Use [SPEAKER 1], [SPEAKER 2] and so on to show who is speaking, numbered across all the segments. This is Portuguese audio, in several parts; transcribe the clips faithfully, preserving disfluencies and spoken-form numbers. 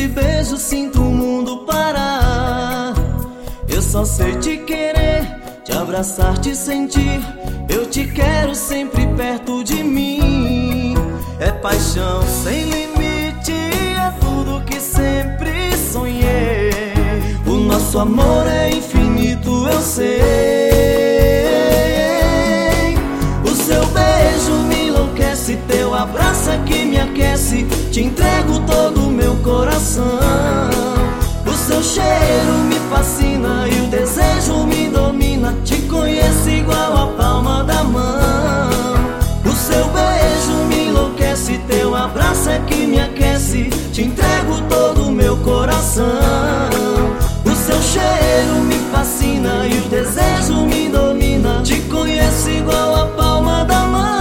[SPEAKER 1] te beijo, sinto o mundo parar. Eu só sei te querer, te abraçar, te sentir. Eu te quero sempre perto de mim. É paixão sem limite, é tudo que sempre sonhei. O nosso amor é infinito, eu sei. O seu beijo me enlouquece, teu abraço é que me aquece. Te entrego todo o meu coração. O seu cheiro me fascina e o desejo me domina. Te conheço igual a palma da mão. O seu beijo me enlouquece, teu abraço é que me aquece. Te entrego todo o meu coração. O seu cheiro me fascina e o desejo me domina. Te conheço igual a palma da mão.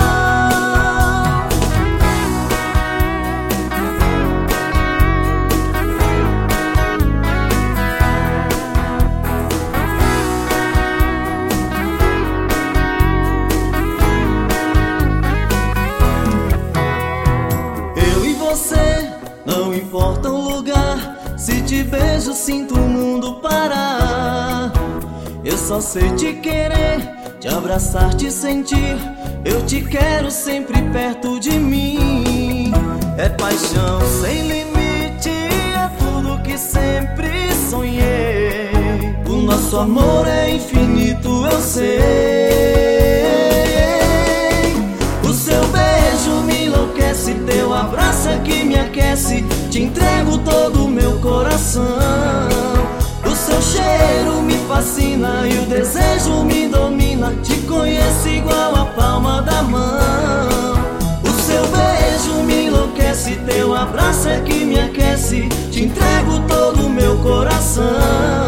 [SPEAKER 1] Não importa o lugar, se te beijo sinto o mundo parar. Eu só sei te querer, te abraçar, te sentir. Eu te quero sempre perto de mim. É paixão sem limite, é tudo que sempre sonhei. O nosso amor é infinito, eu sei. O seu beijo me enlouquece, teu abraço é que me aquece. Te entrego todo o meu coração. O seu cheiro me fascina e o desejo me domina. Te conheço igual a palma da mão. O seu beijo me enlouquece, teu abraço é que me aquece. Te entrego todo o meu coração.